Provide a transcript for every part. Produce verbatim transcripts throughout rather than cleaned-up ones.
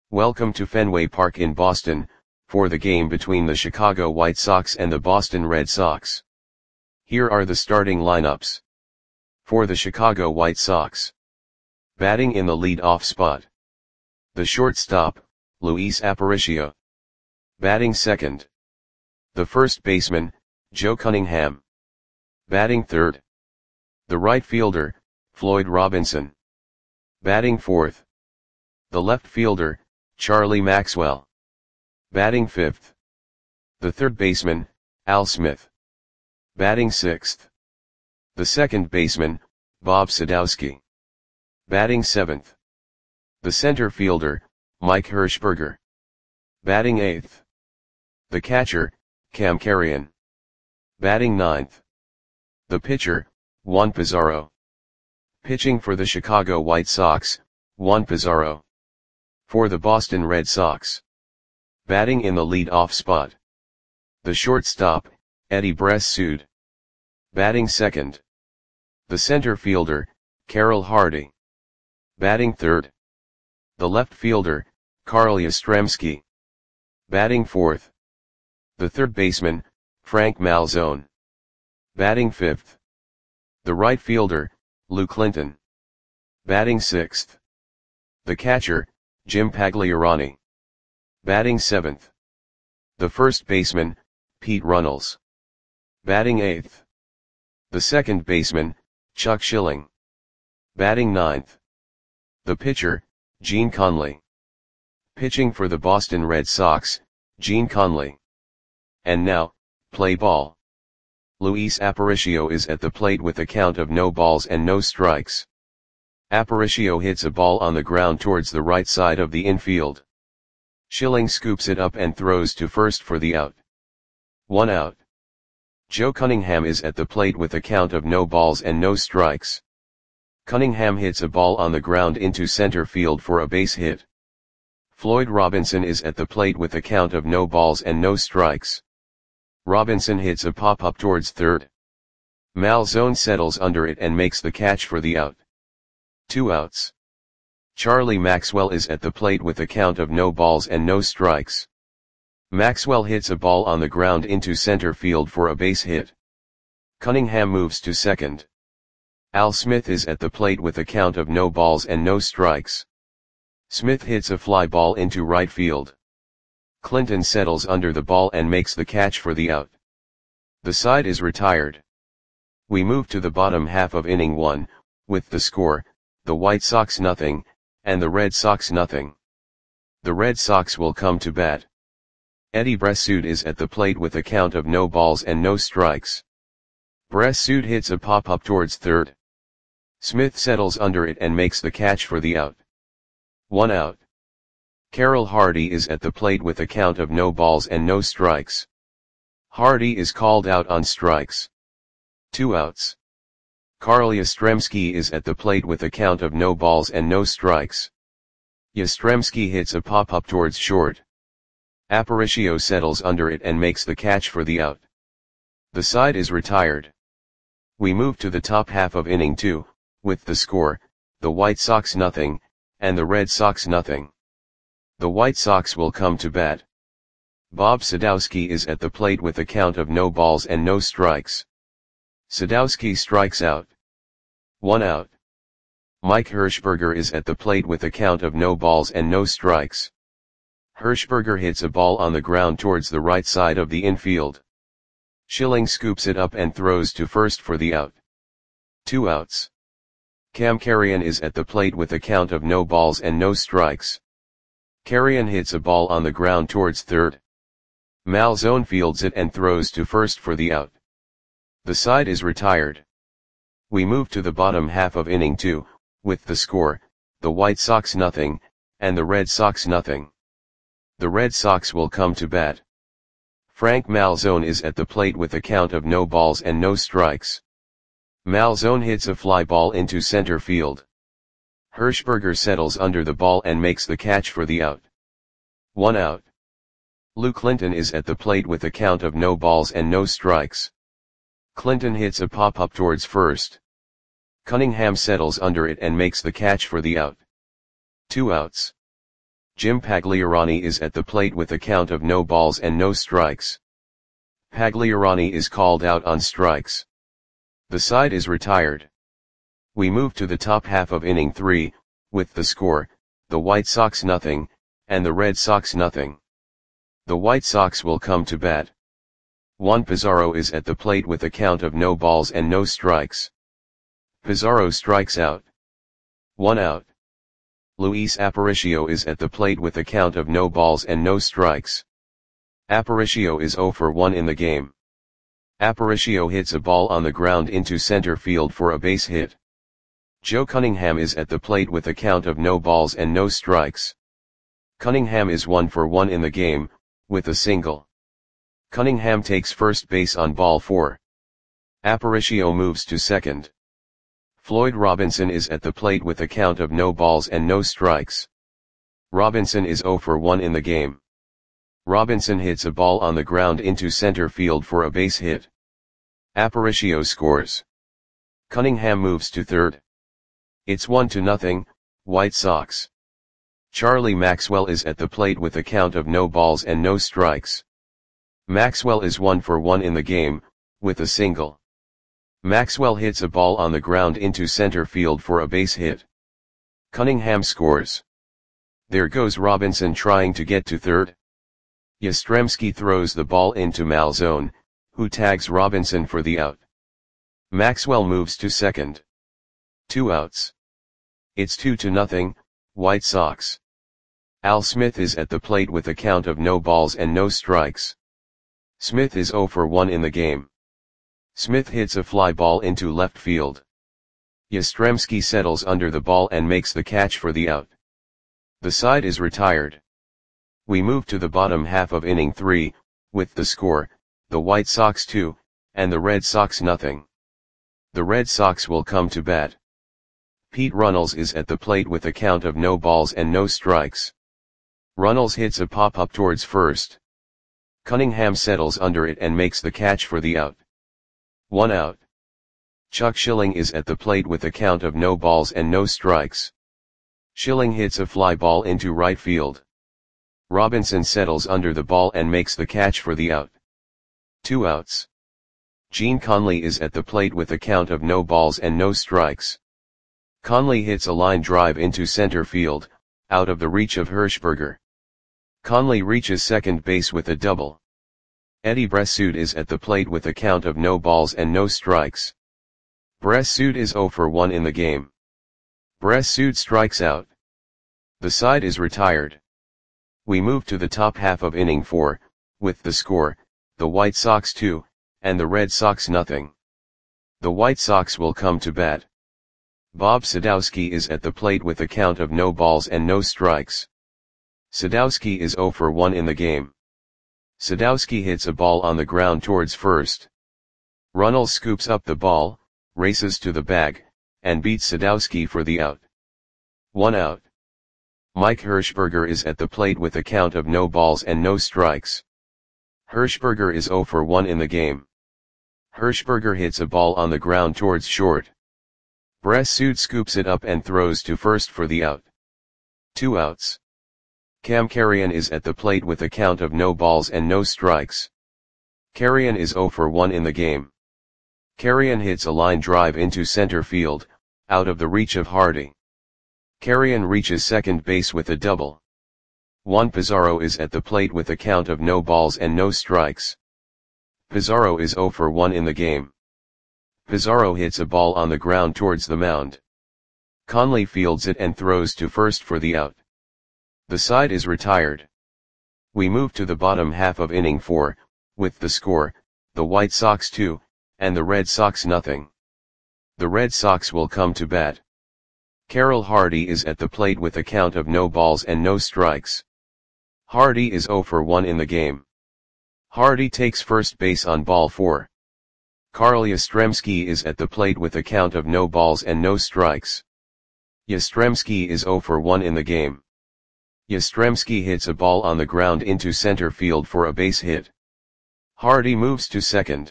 Welcome to Fenway Park in Boston, for the game between the Chicago White Sox and the Boston Red Sox. Here are the starting lineups. For the Chicago White Sox. Batting in the lead-off spot. The shortstop, Luis Aparicio. Batting second. The first baseman, Joe Cunningham. Batting third. The right fielder, Floyd Robinson. Batting fourth. The left fielder, Charlie Maxwell. Batting fifth. The third baseman, Al Smith. Batting sixth. The second baseman, Bob Sadowski. Batting seventh. The center fielder, Mike Hershberger. Batting eighth. The catcher, Cam Carrion. Batting ninth. The pitcher, Juan Pizarro. Pitching for the Chicago White Sox, Juan Pizarro. For the Boston Red Sox. Batting in the lead-off spot. The shortstop, Eddie Bressoud. Batting second. The center fielder, Carroll Hardy. Batting third. The left fielder, Carl Yastrzemski. Batting fourth. The third baseman, Frank Malzone. Batting fifth. The right fielder, Lou Clinton. Batting sixth. The catcher, Jim Pagliarani. Batting seventh. The first baseman, Pete Runnels. Batting eighth. The second baseman, Chuck Schilling. Batting ninth. The pitcher, Gene Conley. Pitching for the Boston Red Sox, Gene Conley. And now, play ball. Luis Aparicio is at the plate with a count of no balls and no strikes. Aparicio hits a ball on the ground towards the right side of the infield. Schilling scoops it up and throws to first for the out. One out. Joe Cunningham is at the plate with a count of no balls and no strikes. Cunningham hits a ball on the ground into center field for a base hit. Floyd Robinson is at the plate with a count of no balls and no strikes. Robinson hits a pop-up towards third. Malzone settles under it and makes the catch for the out. Two outs. Charlie Maxwell is at the plate with a count of no balls and no strikes. Maxwell hits a ball on the ground into center field for a base hit. Cunningham moves to second. Al Smith is at the plate with a count of no balls and no strikes. Smith hits a fly ball into right field. Clinton settles under the ball and makes the catch for the out. The side is retired. We move to the bottom half of inning one, with the score, the White Sox nothing, and the Red Sox nothing. The Red Sox will come to bat. Eddie Bressoud is at the plate with a count of no balls and no strikes. Bressoud hits a pop-up towards third. Smith settles under it and makes the catch for the out. One out. Carroll Hardy is at the plate with a count of no balls and no strikes. Hardy is called out on strikes. Two outs. Carl Yastrzemski is at the plate with a count of no balls and no strikes. Yastrzemski hits a pop-up towards short. Aparicio settles under it and makes the catch for the out. The side is retired. We move to the top half of inning two, with the score, the White Sox nothing, and the Red Sox nothing. The White Sox will come to bat. Bob Sadowski is at the plate with a count of no balls and no strikes. Sadowski strikes out. One out. Mike Hershberger is at the plate with a count of no balls and no strikes. Hershberger hits a ball on the ground towards the right side of the infield. Schilling scoops it up and throws to first for the out. Two outs. Cam Carrion is at the plate with a count of no balls and no strikes. Carrion hits a ball on the ground towards third. Malzone fields it and throws to first for the out. The side is retired. We move to the bottom half of inning two, with the score, the White Sox nothing, and the Red Sox nothing. The Red Sox will come to bat. Frank Malzone is at the plate with a count of no balls and no strikes. Malzone hits a fly ball into center field. Hershberger settles under the ball and makes the catch for the out. One out. Lou Clinton is at the plate with a count of no balls and no strikes. Clinton hits a pop-up towards first. Cunningham settles under it and makes the catch for the out. Two outs. Jim Pagliarani is at the plate with a count of no balls and no strikes. Pagliarani is called out on strikes. The side is retired. We move to the top half of inning three, with the score, the White Sox nothing, and the Red Sox nothing. The White Sox will come to bat. Juan Pizarro is at the plate with a count of no balls and no strikes. Pizarro strikes out. One out. Luis Aparicio is at the plate with a count of no balls and no strikes. Aparicio is zero for one in the game. Aparicio hits a ball on the ground into center field for a base hit. Joe Cunningham is at the plate with a count of no balls and no strikes. Cunningham is one for one in the game, with a single. Cunningham takes first base on ball four. Aparicio moves to second. Floyd Robinson is at the plate with a count of no balls and no strikes. Robinson is zero for one in the game. Robinson hits a ball on the ground into center field for a base hit. Aparicio scores. Cunningham moves to third. It's one to nothing, White Sox. Charlie Maxwell is at the plate with a count of no balls and no strikes. Maxwell is one for one in the game, with a single. Maxwell hits a ball on the ground into center field for a base hit. Cunningham scores. There goes Robinson trying to get to third. Yastrzemski throws the ball into Malzone, who tags Robinson for the out. Maxwell moves to second. Two outs. It's two to nothing, White Sox. Al Smith is at the plate with a count of no balls and no strikes. Smith is zero for one in the game. Smith hits a fly ball into left field. Yastrzemski settles under the ball and makes the catch for the out. The side is retired. We move to the bottom half of inning three, with the score, the White Sox two, and the Red Sox nothing. The Red Sox will come to bat. Pete Runnels is at the plate with a count of no balls and no strikes. Runnels hits a pop-up towards first. Cunningham settles under it and makes the catch for the out. One out. Chuck Schilling is at the plate with a count of no balls and no strikes. Schilling hits a fly ball into right field. Robinson settles under the ball and makes the catch for the out. Two outs. Gene Conley is at the plate with a count of no balls and no strikes. Conley hits a line drive into center field, out of the reach of Hirschberger. Conley reaches second base with a double. Eddie Bressoud is at the plate with a count of no balls and no strikes. Bressoud is zero for one in the game. Bressoud strikes out. The side is retired. We move to the top half of inning four, with the score, the White Sox two, and the Red Sox nothing. The White Sox will come to bat. Bob Sadowski is at the plate with a count of no balls and no strikes. Sadowski is zero for one in the game. Sadowski hits a ball on the ground towards first. Runnels scoops up the ball, races to the bag, and beats Sadowski for the out. One out. Mike Hirschberger is at the plate with a count of no balls and no strikes. Hirschberger is zero for one in the game. Hirschberger hits a ball on the ground towards short. Bressoud scoops it up and throws to first for the out. Two outs. Cam Carrion is at the plate with a count of no balls and no strikes. Carrion is zero for one in the game. Carrion hits a line drive into center field, out of the reach of Hardy. Carrion reaches second base with a double. Juan Pizarro is at the plate with a count of no balls and no strikes. Pizarro is zero for one in the game. Pizarro hits a ball on the ground towards the mound. Conley fields it and throws to first for the out. The side is retired. We move to the bottom half of inning four, with the score, the White Sox two, and the Red Sox nothing. The Red Sox will come to bat. Carroll Hardy is at the plate with a count of no balls and no strikes. Hardy is zero for one in the game. Hardy takes first base on ball four. Carl Yastrzemski is at the plate with a count of no balls and no strikes. Yastrzemski is zero for one in the game. Yastrzemski hits a ball on the ground into center field for a base hit. Hardy moves to second.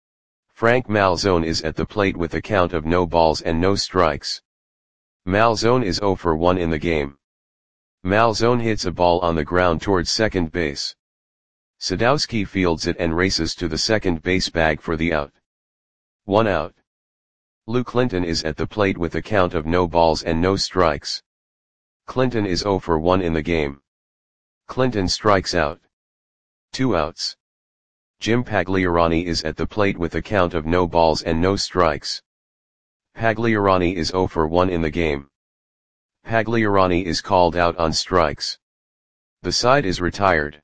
Frank Malzone is at the plate with a count of no balls and no strikes. Malzone is zero for one in the game. Malzone hits a ball on the ground towards second base. Sadowski fields it and races to the second base bag for the out. One out. Lou Clinton is at the plate with a count of no balls and no strikes. Clinton is zero for one in the game. Clinton strikes out. Two outs. Jim Pagliarani is at the plate with a count of no balls and no strikes. Pagliarani is zero for one in the game. Pagliarani is called out on strikes. The side is retired.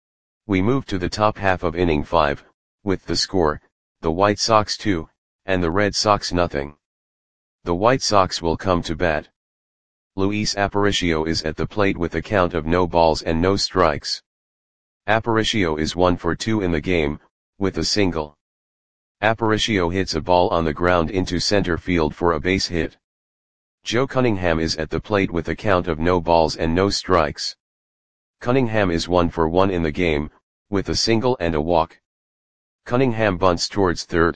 We move to the top half of inning five, with the score, the White Sox two, and the Red Sox nothing. The White Sox will come to bat. Luis Aparicio is at the plate with a count of no balls and no strikes. Aparicio is one for two in the game, with a single. Aparicio hits a ball on the ground into center field for a base hit. Joe Cunningham is at the plate with a count of no balls and no strikes. Cunningham is one for one in the game, with a single and a walk. Cunningham bunts towards third.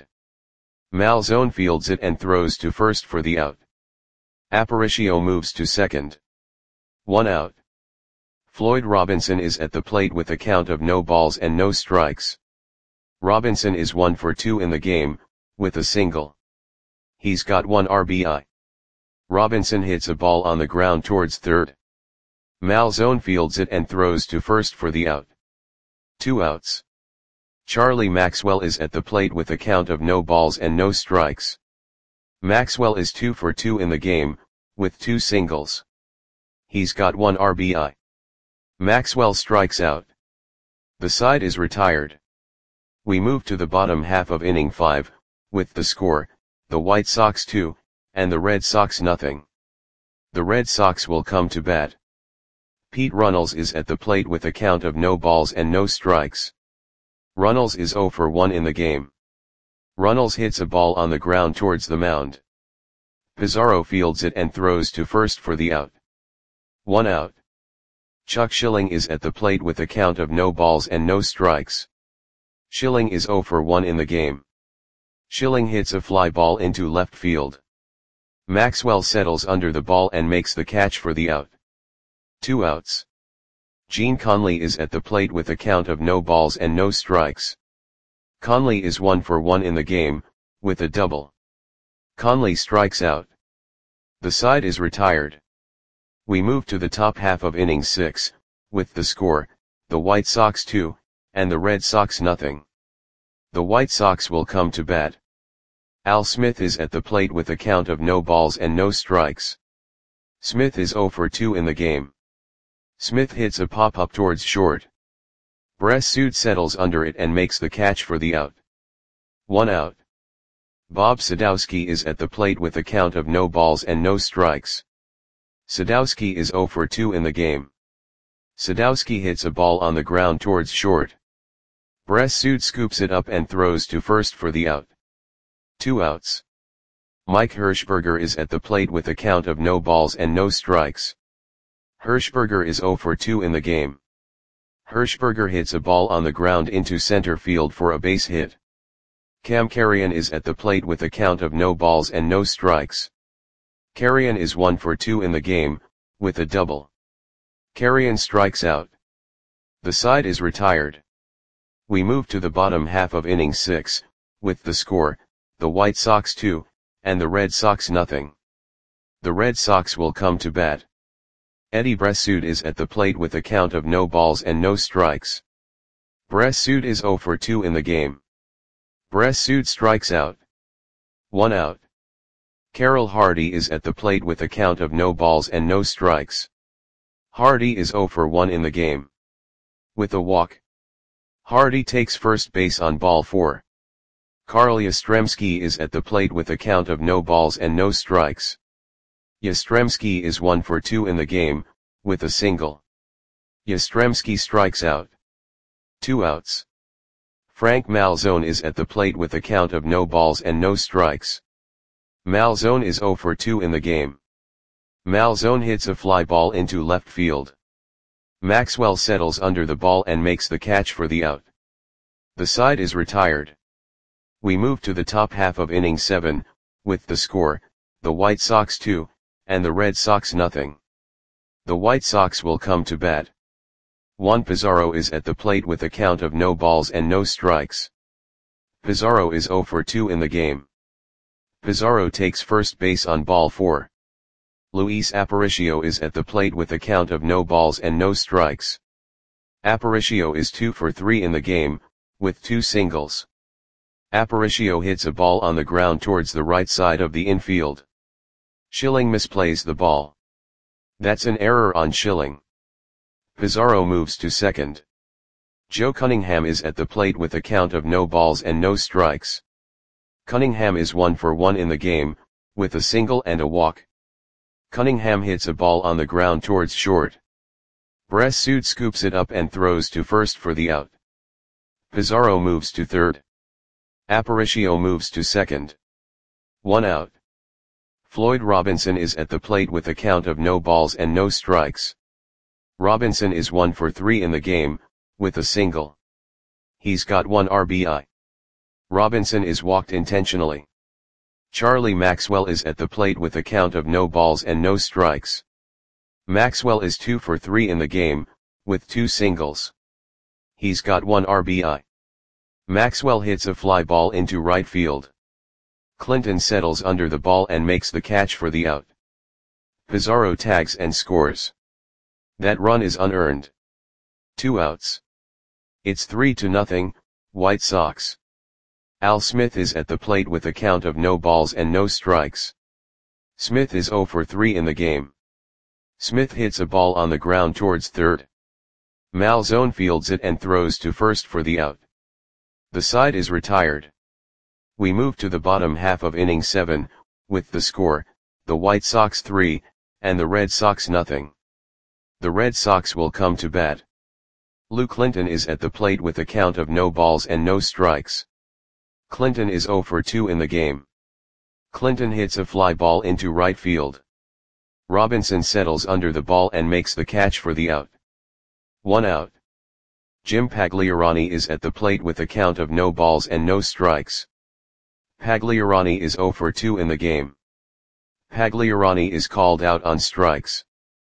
Malzone fields it and throws to first for the out. Aparicio moves to second. One out. Floyd Robinson is at the plate with a count of no balls and no strikes. Robinson is one for two in the game, with a single. He's got one R B I. Robinson hits a ball on the ground towards third. Malzone fields it and throws to first for the out. Two outs. Charlie Maxwell is at the plate with a count of no balls and no strikes. Maxwell is two for two in the game, with two singles. He's got one R B I. Maxwell strikes out. The side is retired. We move to the bottom half of inning five, with the score, the White Sox two, and the Red Sox nothing. The Red Sox will come to bat. Pete Runnels is at the plate with a count of no balls and no strikes. Runnels is zero for one in the game. Runnels hits a ball on the ground towards the mound. Pizarro fields it and throws to first for the out. One out. Chuck Schilling is at the plate with a count of no balls and no strikes. Schilling is zero for one in the game. Schilling hits a fly ball into left field. Maxwell settles under the ball and makes the catch for the out. Two outs. Gene Conley is at the plate with a count of no balls and no strikes. Conley is one for one in the game, with a double. Conley strikes out. The side is retired. We move to the top half of inning six, with the score, the White Sox two, and the Red Sox nothing. The White Sox will come to bat. Al Smith is at the plate with a count of no balls and no strikes. Smith is zero for two in the game. Smith hits a pop-up towards short. Bressud settles under it and makes the catch for the out. One out. Bob Sadowski is at the plate with a count of no balls and no strikes. Sadowski is zero for two in the game. Sadowski hits a ball on the ground towards short. Bressud scoops it up and throws to first for the out. Two outs. Mike Hirschberger is at the plate with a count of no balls and no strikes. Hirschberger is zero for two in the game. Hirschberger hits a ball on the ground into center field for a base hit. Cam Carrion is at the plate with a count of no balls and no strikes. Carrion is one for two in the game, with a double. Carrion strikes out. The side is retired. We move to the bottom half of inning six, with the score, the White Sox two, and the Red Sox nothing. The Red Sox will come to bat. Eddie Bressud is at the plate with a count of no balls and no strikes. Bressud is zero for two in the game. Bressud strikes out. One out. Carroll Hardy is at the plate with a count of no balls and no strikes. Hardy is zero for one in the game. With a walk. Hardy takes first base on ball four. Carl Yastrzemski is at the plate with a count of no balls and no strikes. Yastrzemski is one for two in the game, with a single. Yastrzemski strikes out. Two outs. Frank Malzone is at the plate with a count of no balls and no strikes. Malzone is zero for two in the game. Malzone hits a fly ball into left field. Maxwell settles under the ball and makes the catch for the out. The side is retired. We move to the top half of inning seven, with the score, the White Sox two, and the Red Sox nothing. The White Sox will come to bat. Juan Pizarro is at the plate with a count of no balls and no strikes. Pizarro is zero for two in the game. Pizarro takes first base on ball four. Luis Aparicio is at the plate with a count of no balls and no strikes. Aparicio is two for three in the game, with two singles. Aparicio hits a ball on the ground towards the right side of the infield. Schilling misplays the ball. That's an error on Schilling. Pizarro moves to second. Joe Cunningham is at the plate with a count of no balls and no strikes. Cunningham is one for one in the game, with a single and a walk. Cunningham hits a ball on the ground towards short. Bressud scoops it up and throws to first for the out. Pizarro moves to third. Aparicio moves to second. One out. Floyd Robinson is at the plate with a count of no balls and no strikes. Robinson is one for three in the game, with a single. He's got one R B I. Robinson is walked intentionally. Charlie Maxwell is at the plate with a count of no balls and no strikes. Maxwell is two for three in the game, with two singles. He's got one R B I. Maxwell hits a fly ball into right field. Clinton settles under the ball and makes the catch for the out. Pizarro tags and scores. That run is unearned. Two outs. It's three to nothing, White Sox. Al Smith is at the plate with a count of no balls and no strikes. Smith is zero for three in the game. Smith hits a ball on the ground towards third. Malzone fields it and throws to first for the out. The side is retired. We move to the bottom half of inning seven, with the score, the White Sox three, and the Red Sox nothing. The Red Sox will come to bat. Lou Clinton is at the plate with a count of no balls and no strikes. Clinton is zero for two in the game. Clinton hits a fly ball into right field. Robinson settles under the ball and makes the catch for the out. One out. Jim Pagliarani is at the plate with a count of no balls and no strikes. Pagliarani is zero for two in the game. Pagliarani is called out on strikes.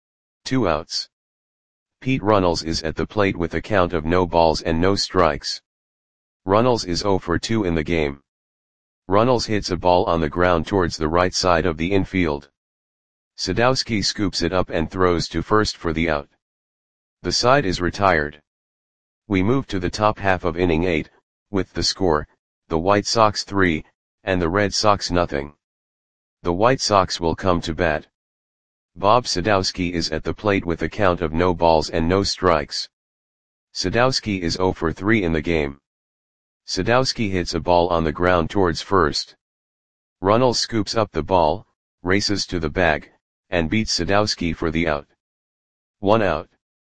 Two outs. Pete Runnels is at the plate with a count of no balls and no strikes. Runnels is zero for two in the game. Runnels hits a ball on the ground towards the right side of the infield. Sadowski scoops it up and throws to first for the out. The side is retired. We move to the top half of inning eight, with the score, the White Sox three, and the Red Sox nothing. The White Sox will come to bat. Bob Sadowski is at the plate with a count of no balls and no strikes. Sadowski is zero for three in the game. Sadowski hits a ball on the ground towards first. Runnels scoops up the ball, races to the bag, and beats Sadowski for the out. One out.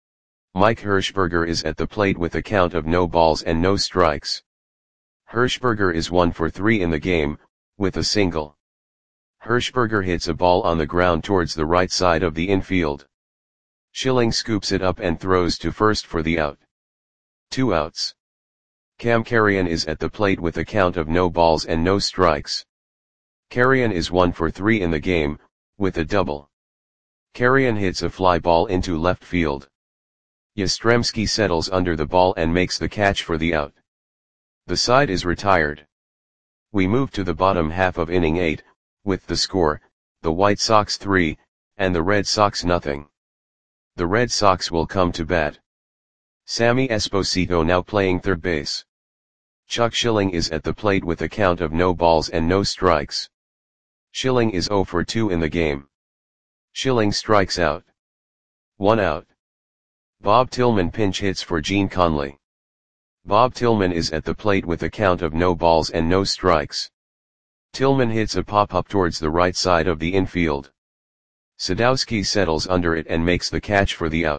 Mike Hirschberger is at the plate with a count of no balls and no strikes. Hirschberger is one for three in the game, with a single. Hirschberger hits a ball on the ground towards the right side of the infield. Schilling scoops it up and throws to first for the out. Two outs. Cam Carrion is at the plate with a count of no balls and no strikes. Carrion is one for three in the game, with a double. Carrion hits a fly ball into left field. Yastrzemski settles under the ball and makes the catch for the out. The side is retired. We move to the bottom half of inning eight, with the score, the White Sox three, and the Red Sox nothing. The Red Sox will come to bat. Sammy Esposito now playing third base. Chuck Schilling is at the plate with a count of no balls and no strikes. Schilling is zero for two in the game. Schilling strikes out. One out. Bob Tillman pinch hits for Gene Conley. Bob Tillman is at the plate with a count of no balls and no strikes. Tillman hits a pop-up towards the right side of the infield. Sadowski settles under it and makes the catch for the out.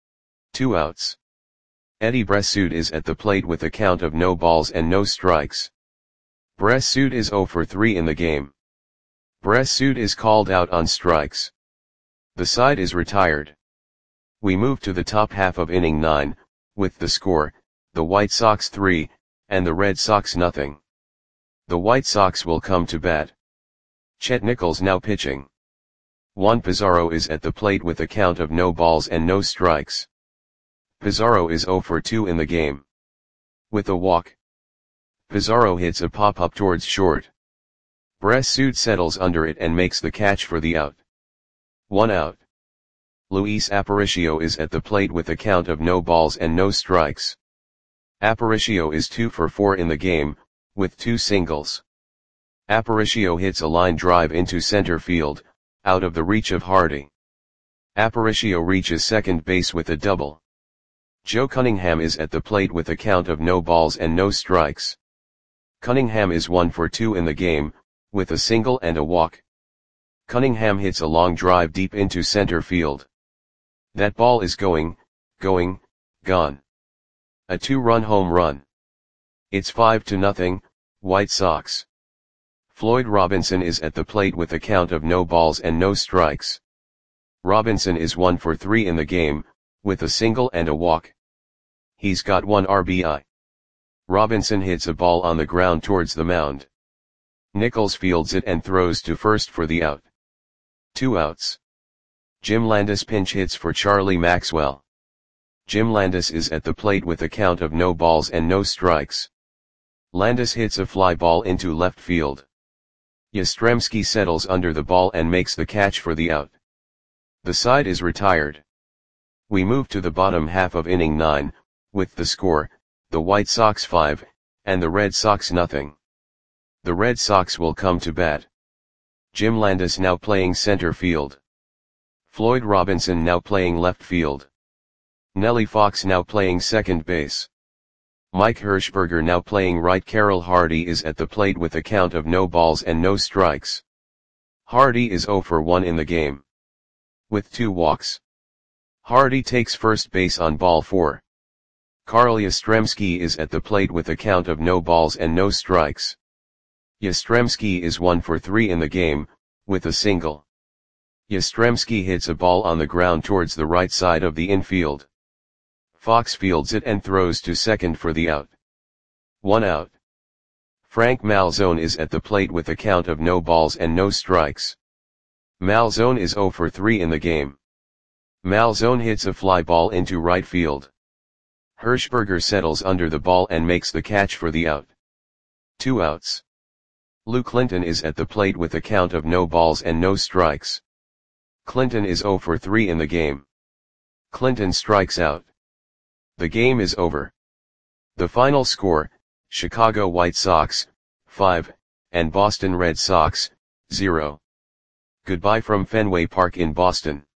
Two outs. Eddie Bressud is at the plate with a count of no balls and no strikes. Bressud is zero for three in the game. Bressud is called out on strikes. The side is retired. We move to the top half of inning nine, with the score, the White Sox three, and the Red Sox nothing. The White Sox will come to bat. Chet Nichols now pitching. Juan Pizarro is at the plate with a count of no balls and no strikes. Pizarro is zero for two in the game. With a walk, Pizarro hits a pop-up towards short. Brassud settles under it and makes the catch for the out. One out. Luis Aparicio is at the plate with a count of no balls and no strikes. Aparicio is two for four in the game, with two singles. Aparicio hits a line drive into center field, out of the reach of Hardy. Aparicio reaches second base with a double. Joe Cunningham is at the plate with a count of no balls and no strikes. Cunningham is one for two in the game, with a single and a walk. Cunningham hits a long drive deep into center field. That ball is going, going, gone. A two-run home run. It's five to nothing, White Sox. Floyd Robinson is at the plate with a count of no balls and no strikes. Robinson is one for three in the game, with a single and a walk. He's got one R B I. Robinson hits a ball on the ground towards the mound. Nichols fields it and throws to first for the out. Two outs. Jim Landis pinch hits for Charlie Maxwell. Jim Landis is at the plate with a count of no balls and no strikes. Landis hits a fly ball into left field. Yastrzemski settles under the ball and makes the catch for the out. The side is retired. We move to the bottom half of inning nine, with the score, the White Sox five, and the Red Sox nothing. The Red Sox will come to bat. Jim Landis now playing center field. Floyd Robinson now playing left field. Nellie Fox now playing second base. Mike Hirschberger now playing right. Carroll Hardy is at the plate with a count of no balls and no strikes. Hardy is zero for one in the game. With two walks. Hardy takes first base on ball four. Carl Yastrzemski is at the plate with a count of no balls and no strikes. Yastrzemski is one for three in the game, with a single. Yastrzemski hits a ball on the ground towards the right side of the infield. Fox fields it and throws to second for the out. One out. Frank Malzone is at the plate with a count of no balls and no strikes. Malzone is zero for three in the game. Malzone hits a fly ball into right field. Hirschberger settles under the ball and makes the catch for the out. Two outs. Lou Clinton is at the plate with a count of no balls and no strikes. Clinton is zero for three in the game. Clinton strikes out. The game is over. The final score, Chicago White Sox, five, and Boston Red Sox, zero. Goodbye from Fenway Park in Boston.